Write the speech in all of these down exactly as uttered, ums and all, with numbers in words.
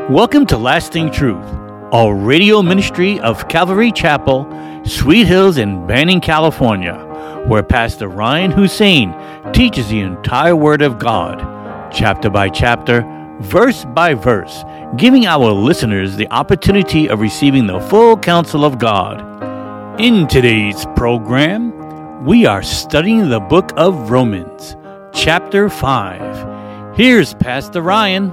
Welcome to Lasting Truth, a radio ministry of Calvary Chapel, Sweet Hills in Banning, California, where Pastor Ryan Hussein teaches the entire Word of God, chapter by chapter, verse by verse, giving our listeners the opportunity of receiving the full counsel of God. In today's program, we are studying the book of Romans, chapter five. Here's Pastor Ryan.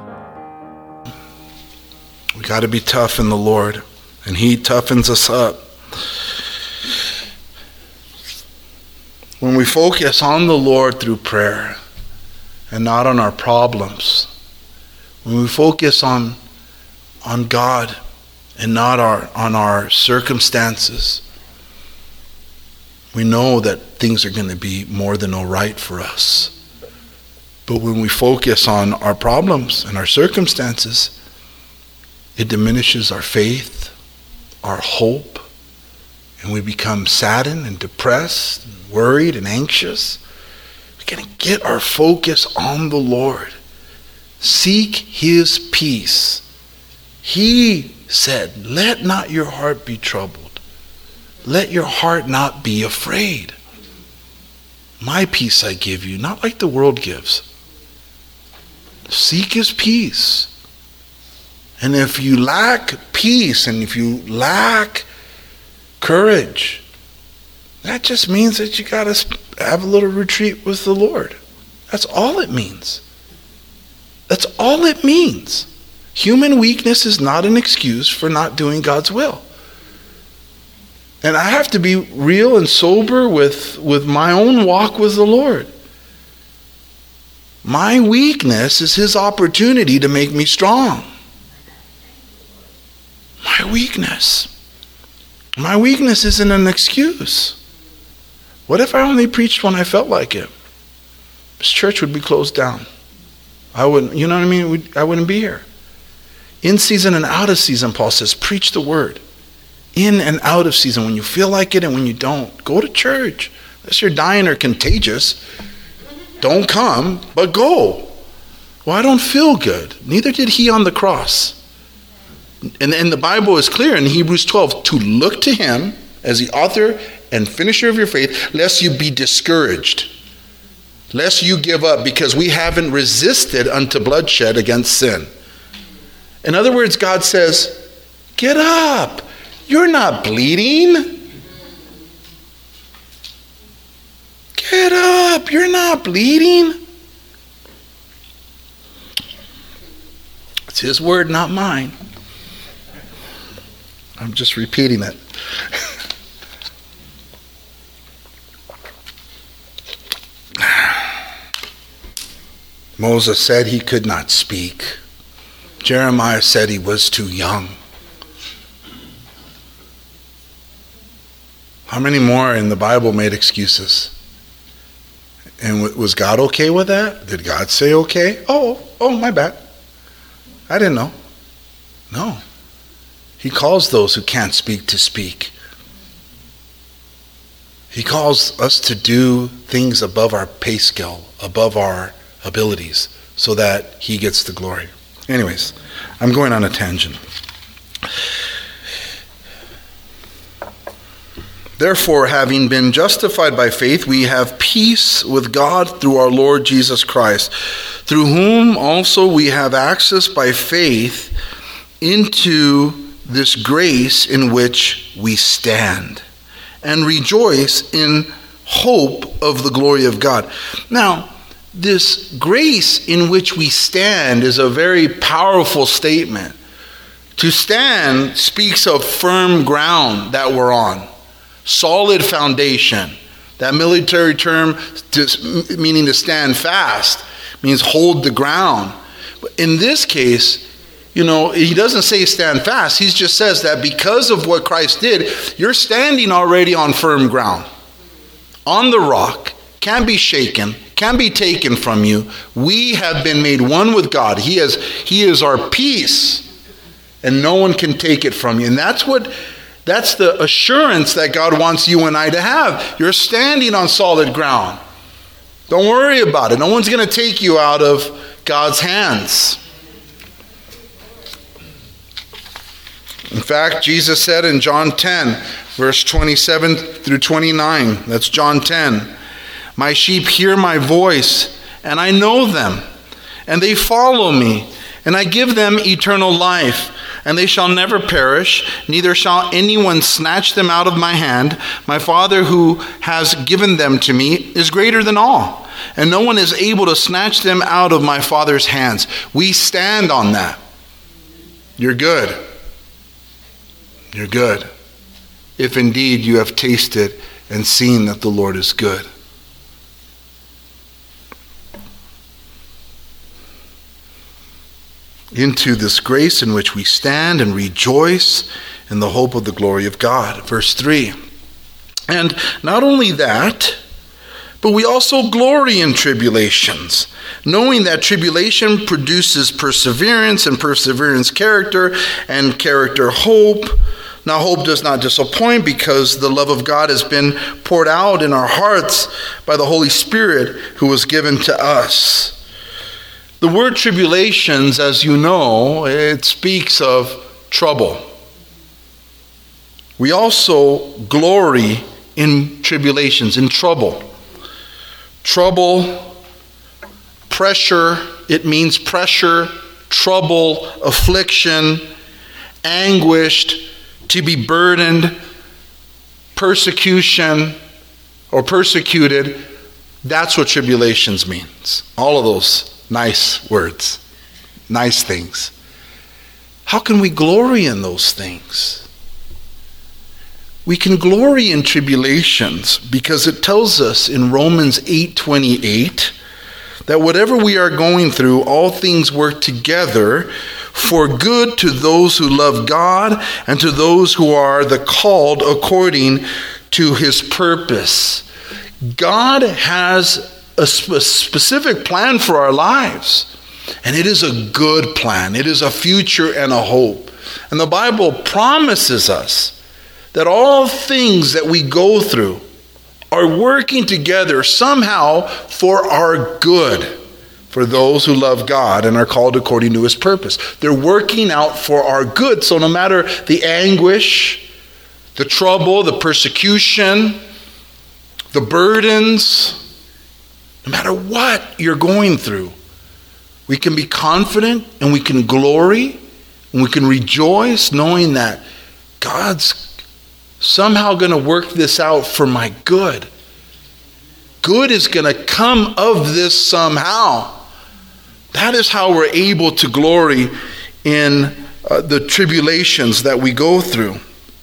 We got to be tough in the Lord, and He toughens us up. When we focus on the Lord through prayer and not on our problems, when we focus on on God and not our on our circumstances, we know that things are going to be more than all right for us. But when we focus on our problems and our circumstances, it diminishes our faith, our hope, and we become saddened and depressed, and worried and anxious. We're going to get our focus on the Lord. Seek His peace. He said, "Let not your heart be troubled. Let your heart not be afraid. My peace I give you, not like the world gives." Seek His peace. And if you lack peace and if you lack courage, that just means that you got to have a little retreat with the Lord. That's all it means. That's all it means. Human weakness is not an excuse for not doing God's will. And I have to be real and sober with, with my own walk with the Lord. My weakness is His opportunity to make me strong. My weakness. My weakness isn't an excuse. What if I only preached when I felt like it? This church would be closed down. I wouldn't, you know what I mean? I wouldn't be here. In season and out of season, Paul says, preach the word. In and out of season, when you feel like it and when you don't. Go to church. Unless you're dying or contagious, don't come, but go. Well, I don't feel good. Neither did he on the cross. And, and the Bible is clear in Hebrews twelve to look to Him as the author and finisher of your faith, lest you be discouraged, lest you give up, because we haven't resisted unto bloodshed against sin. In other words, God says, get up. You're not bleeding. Get up. You're not bleeding. It's His word, not mine. I'm just repeating it. Moses said he could not speak. Jeremiah said he was too young. How many more in the Bible made excuses? And was God okay with that? Did God say okay? Oh, oh, my bad. I didn't know. No. He calls those who can't speak to speak. He calls us to do things above our pay scale, above our abilities, so that He gets the glory. Anyways, I'm going on a tangent. Therefore, having been justified by faith, we have peace with God through our Lord Jesus Christ, through whom also we have access by faith into this grace in which we stand, and rejoice in hope of the glory of God. Now, this grace in which we stand is a very powerful statement. To stand speaks of firm ground that we're on, solid foundation. That military term, to, meaning to stand fast, means hold the ground. But in this case, you know, he doesn't say stand fast. He just says that because of what Christ did, you're standing already on firm ground, on the rock, can't be shaken, can't be taken from you. We have been made one with God. He is, he is our peace, and no one can take it from you. And that's what, that's the assurance that God wants you and I to have. You're standing on solid ground. Don't worry about it. No one's going to take you out of God's hands. In fact, Jesus said in John ten, verse twenty-seven through twenty-nine, that's John ten, "My sheep hear my voice, and I know them, and they follow me, and I give them eternal life, and they shall never perish, neither shall anyone snatch them out of my hand. My Father who has given them to me is greater than all, and no one is able to snatch them out of my Father's hands." We stand on that. You're good. You're good, if indeed you have tasted and seen that the Lord is good. Into this grace in which we stand and rejoice in the hope of the glory of God. Verse three. And not only that, but we also glory in tribulations, knowing that tribulation produces perseverance, and perseverance character, and character hope. Now hope does not disappoint, because the love of God has been poured out in our hearts by the Holy Spirit who was given to us. The word tribulations, as you know, it speaks of trouble. We also glory in tribulations, in trouble. Trouble, pressure, it means pressure, trouble, affliction, anguished, to be burdened, persecution, or persecuted. That's what tribulations means. All of those nice words, nice things. How can we glory in those things? We can glory in tribulations because it tells us in Romans eight twenty-eight that whatever we are going through, all things work together for good to those who love God and to those who are the called according to his purpose. God has a specific plan for our lives, and it is a good plan. It is a future and a hope. And the Bible promises us that all things that we go through are working together somehow for our good, for those who love God and are called according to his purpose. They're working out for our good. So no matter the anguish, the trouble, the persecution, the burdens, no matter what you're going through, we can be confident and we can glory and we can rejoice knowing that God's somehow going to work this out for my good. Good is going to come of this somehow. That is how we're able to glory in uh, the tribulations that we go through.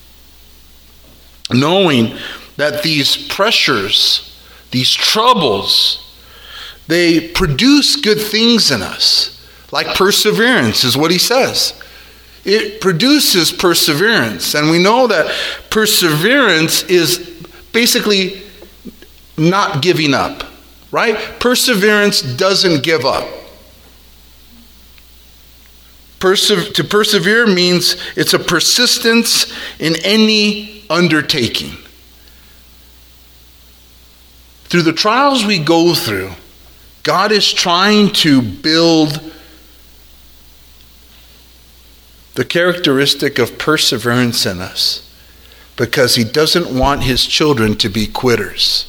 Knowing that these pressures, these troubles, they produce good things in us. Like perseverance is what he says. It produces perseverance. And we know that perseverance is basically not giving up, right? Perseverance doesn't give up. Perse- to persevere means it's a persistence in any undertaking. Through the trials we go through, God is trying to build the characteristic of perseverance in us, because he doesn't want his children to be quitters.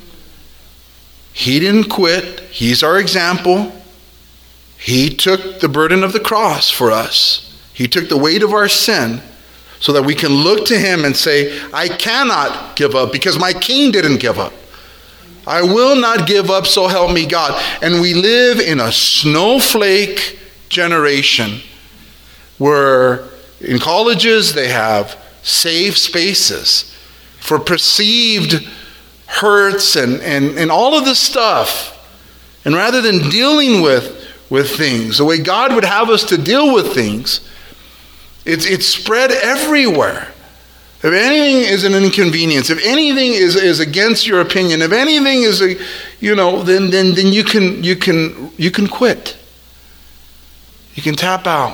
He didn't quit. He's our example. He took the burden of the cross for us. He took the weight of our sin so that we can look to him and say, I cannot give up because my King didn't give up. I will not give up, so help me God. And we live in a snowflake generation where in colleges they have safe spaces for perceived hurts and, and, and all of this stuff. And rather than dealing with, with things the way God would have us to deal with things, it's, it's spread everywhere. If anything is an inconvenience, if anything is, is against your opinion, if anything is a, you know, then then then you can you can you can quit. You can tap out.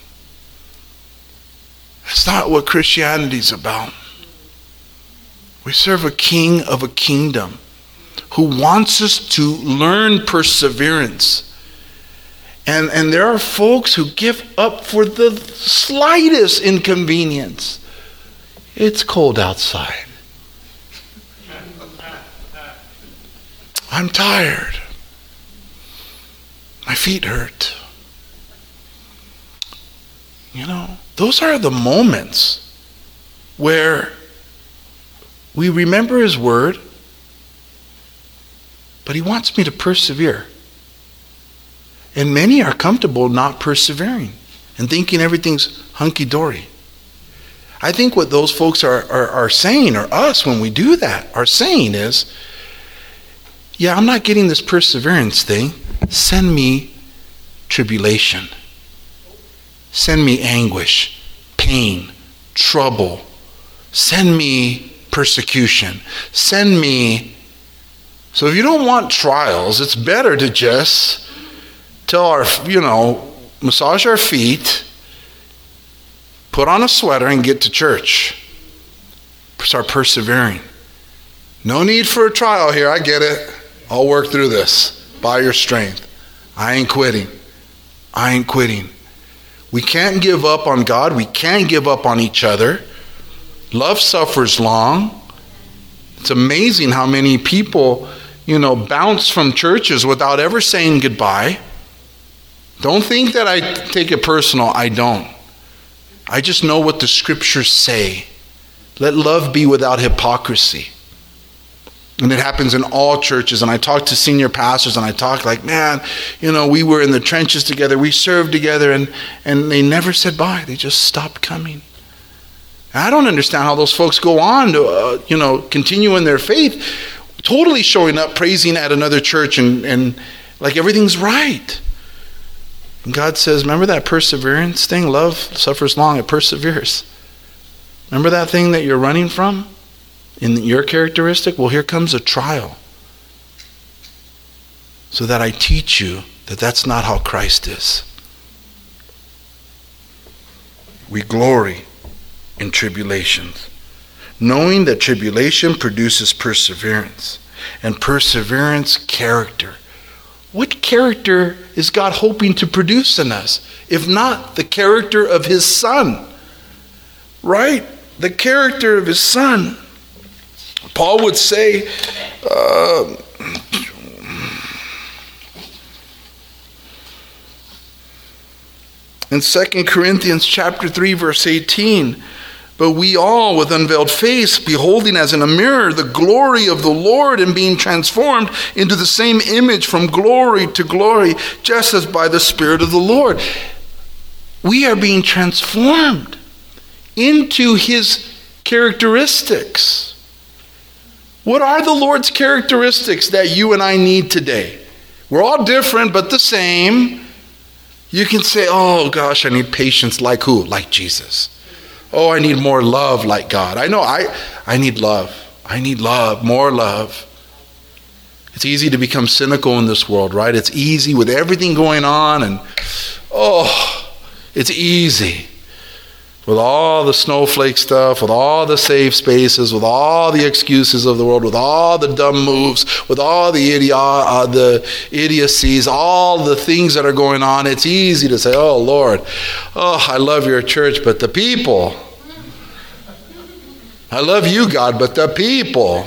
That's not what Christianity's about. We serve a king of a kingdom who wants us to learn perseverance And, and there are folks who give up for the slightest inconvenience. It's cold outside. I'm tired. My feet hurt. You know, those are the moments where we remember his word, but he wants me to persevere. And many are comfortable not persevering and thinking everything's hunky-dory. I think what those folks are, are, are saying, or us when we do that, are saying is, yeah, I'm not getting this perseverance thing. Send me tribulation. Send me anguish, pain, trouble. Send me persecution. Send me. So if you don't want trials, it's better to just tell our, you know, massage our feet, put on a sweater and get to church. Start persevering. No need for a trial here. I get it. I'll work through this by your strength. I ain't quitting. I ain't quitting. We can't give up on God. We can't give up on each other. Love suffers long. It's amazing how many people, you know, bounce from churches without ever saying goodbye. Don't think that I take it personal. I don't. I just know what the scriptures say. Let love be without hypocrisy. And it happens in all churches. And I talk to senior pastors and I talk like, man, you know, we were in the trenches together. We served together, and, and they never said bye. They just stopped coming. And I don't understand how those folks go on to, uh, you know, continue in their faith, totally showing up, praising at another church and, and like everything's right. And God says, remember that perseverance thing? Love suffers long, it perseveres. Remember that thing that you're running from in your characteristic? Well, here comes a trial, so that I teach you that that's not how Christ is. We glory in tribulations, knowing that tribulation produces perseverance, and perseverance, character. What character is God hoping to produce in us, if not the character of his Son? Right? The character of his Son. Paul would say, uh, in Second Corinthians chapter three, verse eighteen, but we all with unveiled face, beholding as in a mirror the glory of the Lord, and being transformed into the same image from glory to glory, just as by the Spirit of the Lord. We are being transformed into his characteristics. What are the Lord's characteristics that you and I need today? We're all different, but the same. You can say, oh gosh, I need patience like who? Like Jesus. Oh, I need more love like God. I know I, I need love. I need love, more love. It's easy to become cynical in this world, right? It's easy with everything going on, and oh, it's easy. With all the snowflake stuff, with all the safe spaces, with all the excuses of the world, with all the dumb moves, with all the idiot, uh, the idiocies, all the things that are going on, it's easy to say, oh Lord, oh, I love your church, but the people. I love you, God, but the people.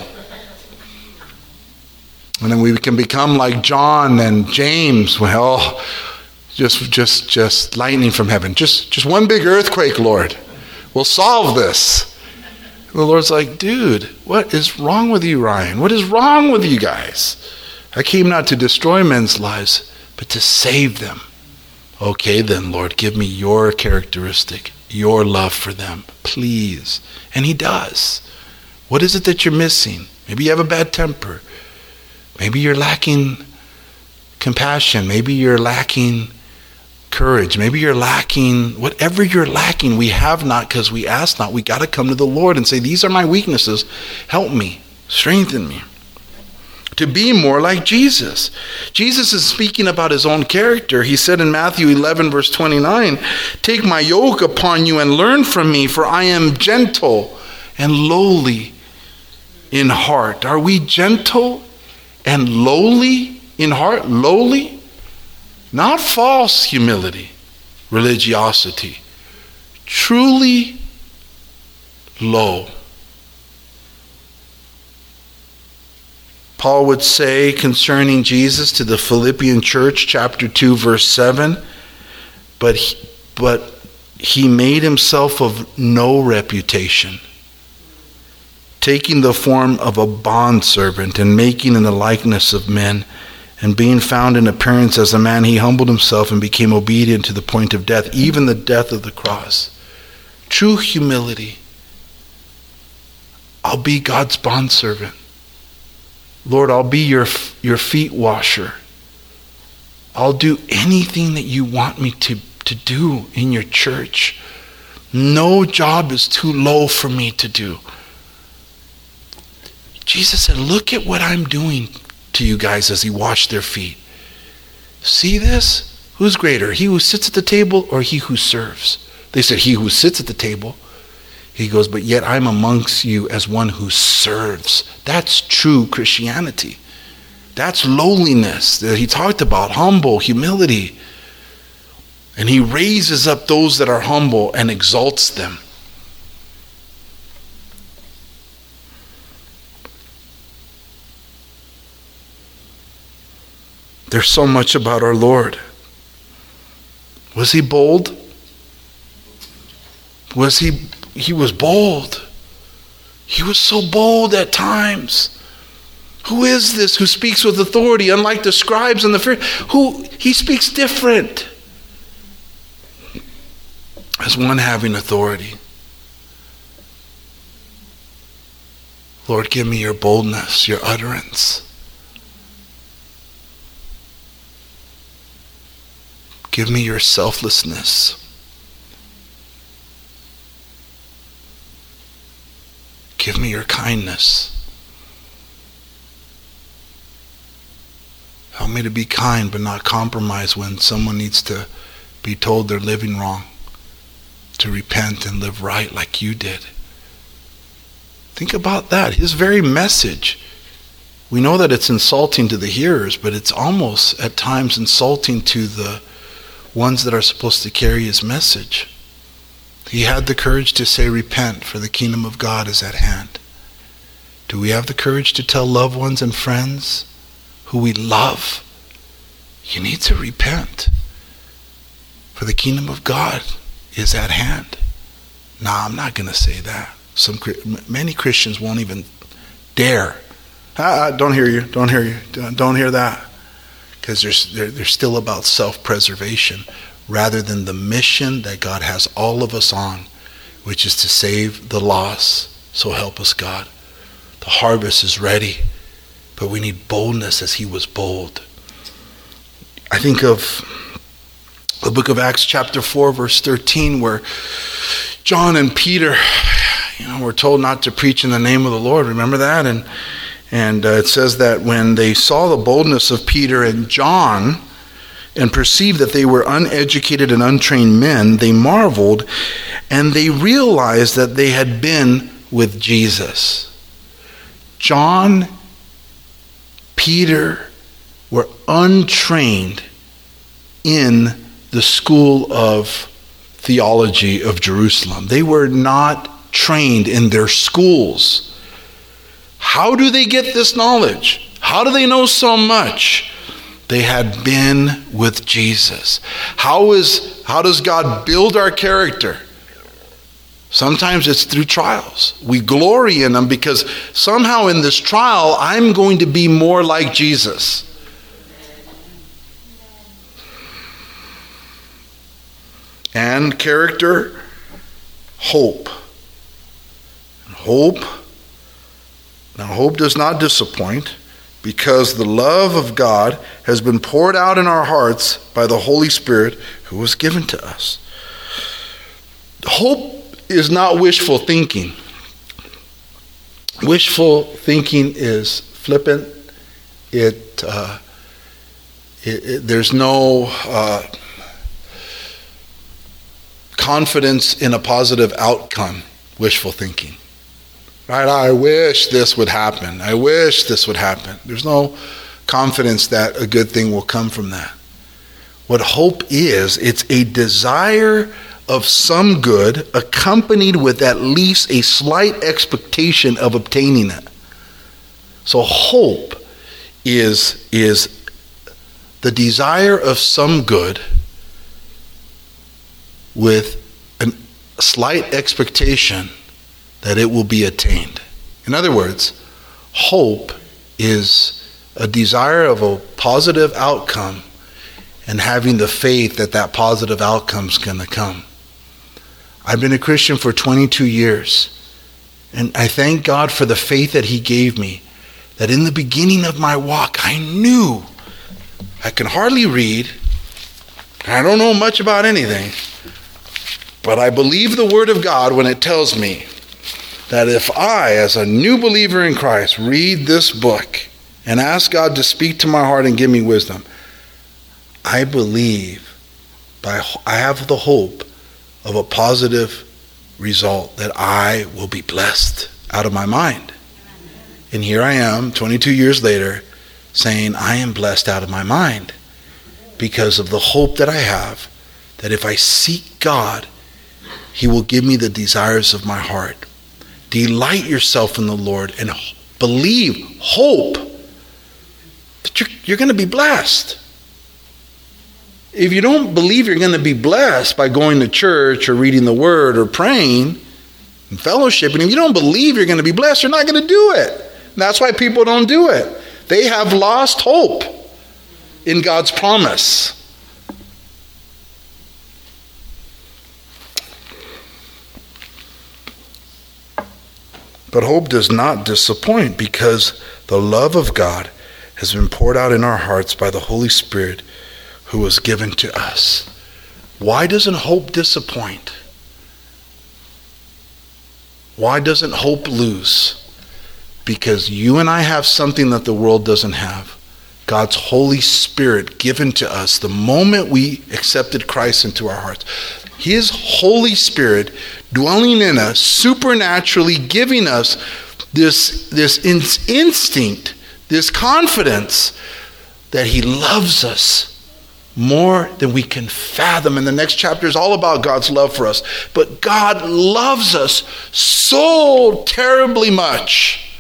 And then we can become like John and James. Well, Just, just, just lightning from heaven. Just, just one big earthquake, Lord. We'll solve this. And the Lord's like, dude, what is wrong with you, Ryan? What is wrong with you guys? I came not to destroy men's lives, but to save them. Okay, then, Lord, give me your characteristic, your love for them, please. And he does. What is it that you're missing? Maybe you have a bad temper. Maybe you're lacking compassion. Maybe you're lacking courage. Maybe you're lacking, whatever you're lacking, we have not because we ask not. We got to come to the Lord and say, these are my weaknesses. Help me. Strengthen me. To be more like Jesus. Jesus is speaking about his own character. He said in Matthew eleven, verse twenty-nine, take my yoke upon you and learn from me, for I am gentle and lowly in heart. Are we gentle and lowly in heart? Lowly? Not false humility, religiosity. Truly low. Paul would say concerning Jesus to the Philippian church, chapter two, verse seven, but he, but he made himself of no reputation, taking the form of a bondservant and making in the likeness of men, and being found in appearance as a man, he humbled himself and became obedient to the point of death, even the death of the cross. True humility. I'll be God's bondservant. Lord, I'll be your, your feet washer. I'll do anything that you want me to, to do in your church. No job is too low for me to do. Jesus said, look at what I'm doing to you guys as he washed their feet. See this? Who's greater, he who sits at the table or he who serves? They said, he who sits at the table. He goes, but yet I'm amongst you as one who serves. That's true Christianity. That's lowliness that he talked about, humble, humility. And he raises up those that are humble and exalts them. There's so much about our Lord. Was he bold? Was he He was bold. He was so bold at times. Who is this who speaks with authority, unlike the scribes and the Pharisees? Who he speaks different. As one having authority. Lord, give me your boldness, your utterance. Give me your selflessness. Give me your kindness. Help me to be kind but not compromise when someone needs to be told they're living wrong. To repent and live right like you did. Think about that. His very message. We know that it's insulting to the hearers, but it's almost at times insulting to the ones that are supposed to carry his message. He had the courage to say, repent, for the kingdom of God is at hand. Do we have the courage to tell loved ones and friends who we love, you need to repent, for the kingdom of God is at hand? No, I'm not going to say that. Some Many Christians won't even dare. Ah, don't hear you, don't hear you, don't hear that. Because they're, they're still about self-preservation, rather than the mission that God has all of us on, which is to save the lost. So help us, God. The harvest is ready, but we need boldness as he was bold. I think of the book of Acts chapter four, verse thirteen, where John and Peter, you know, were told not to preach in the name of the Lord. Remember that? And, and uh, it says that when they saw the boldness of Peter and John, and perceived that they were uneducated and untrained men, they marveled, and they realized that they had been with Jesus. John, Peter were untrained in the school of theology of Jerusalem. They were not trained in their schools. How do they get this knowledge? How do they know so much? They had been with Jesus. How is how does God build our character? Sometimes it's through trials. We glory in them because somehow in this trial, I'm going to be more like Jesus. And character, hope. Hope. Now, hope does not disappoint, because the love of God has been poured out in our hearts by the Holy Spirit who was given to us. Hope is not wishful thinking. Wishful thinking is flippant. It, uh, it, it there's no uh, confidence in a positive outcome. Wishful thinking. Right? I wish this would happen. I wish this would happen. There's no confidence that a good thing will come from that. What hope is, it's a desire of some good accompanied with at least a slight expectation of obtaining it. So hope is, is the desire of some good with a slight expectation that it will be attained. In other words, hope is a desire of a positive outcome and having the faith that that positive outcome is going to come. I've been a Christian for twenty-two years, and I thank God for the faith that he gave me, that in the beginning of my walk, I knew I can hardly read, I don't know much about anything, but I believe the word of God when it tells me that if I, as a new believer in Christ, read this book and ask God to speak to my heart and give me wisdom, I believe, by I have the hope of a positive result, that I will be blessed out of my mind. And here I am, twenty-two years later, saying I am blessed out of my mind because of the hope that I have that if I seek God, he will give me the desires of my heart. Delight yourself in the Lord and believe, hope that you're, you're going to be blessed. If you don't believe you're going to be blessed by going to church or reading the word or praying and fellowshipping, if you don't believe you're going to be blessed, you're not going to do it. And that's why people don't do it. They have lost hope in God's promise. But hope does not disappoint because the love of God has been poured out in our hearts by the Holy Spirit who was given to us. Why doesn't hope disappoint? Why doesn't hope lose? Because you and I have something that the world doesn't have. God's Holy Spirit given to us the moment we accepted Christ into our hearts. His Holy Spirit dwelling in us, supernaturally giving us this, this in- instinct, this confidence that he loves us more than we can fathom. And the next chapter is all about God's love for us. But God loves us so terribly much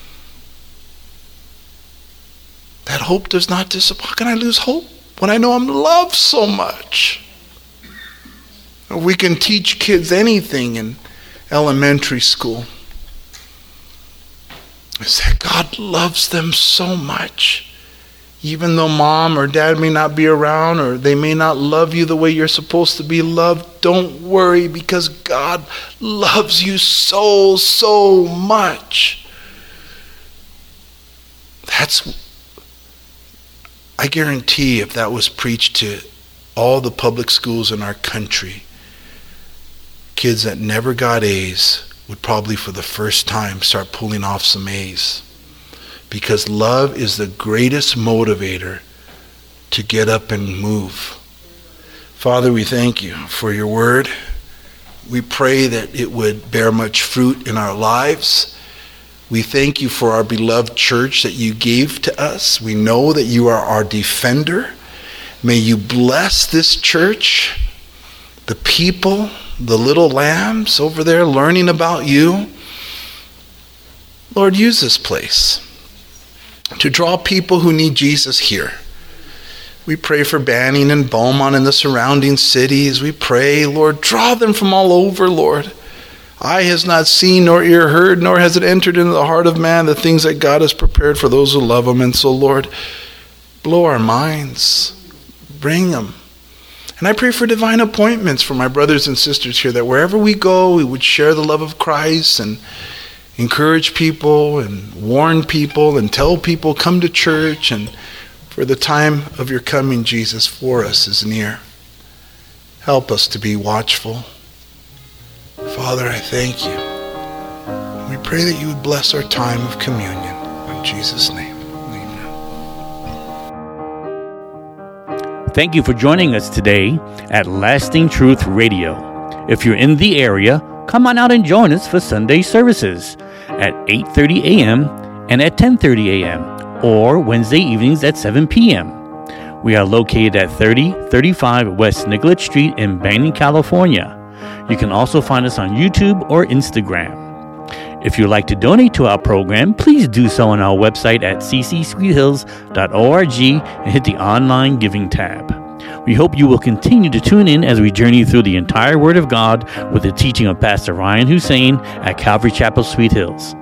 that hope does not disappoint. How can I lose hope when I know I'm loved so much? We can teach kids anything in elementary school. It's that God loves them so much. Even though mom or dad may not be around or they may not love you the way you're supposed to be loved, don't worry because God loves you so, so much. That's, I guarantee if that was preached to all the public schools in our country, kids that never got A's would probably for the first time start pulling off some A's. Because love is the greatest motivator to get up and move. Father, we thank you for your word. We pray that it would bear much fruit in our lives. We thank you for our beloved church that you gave to us. We know that you are our defender. May you bless this church, the people, the little lambs over there learning about you. Lord, use this place to draw people who need Jesus here. We pray for Banning and Beaumont and the surrounding cities. We pray, Lord, draw them from all over, Lord. Eye has not seen, nor ear heard, nor has it entered into the heart of man the things that God has prepared for those who love him. And so, Lord, blow our minds. Bring them. And I pray for divine appointments for my brothers and sisters here, that wherever we go, we would share the love of Christ and encourage people and warn people and tell people, come to church, and for the time of your coming, Jesus, for us is near. Help us to be watchful. Father, I thank you. We pray that you would bless our time of communion. In Jesus' name, amen. Thank you for joining us today at Lasting Truth Radio. If you're in the area, come on out and join us for Sunday services at eight thirty a.m. and at ten thirty a.m. or Wednesday evenings at seven p.m. We are located at thirty thirty-five West Nicollet Street in Banning, California. You can also find us on YouTube or Instagram. If you'd like to donate to our program, please do so on our website at c c sweet hills dot org and hit the online giving tab. We hope you will continue to tune in as we journey through the entire Word of God with the teaching of Pastor Ryan Hussein at Calvary Chapel, Sweet Hills.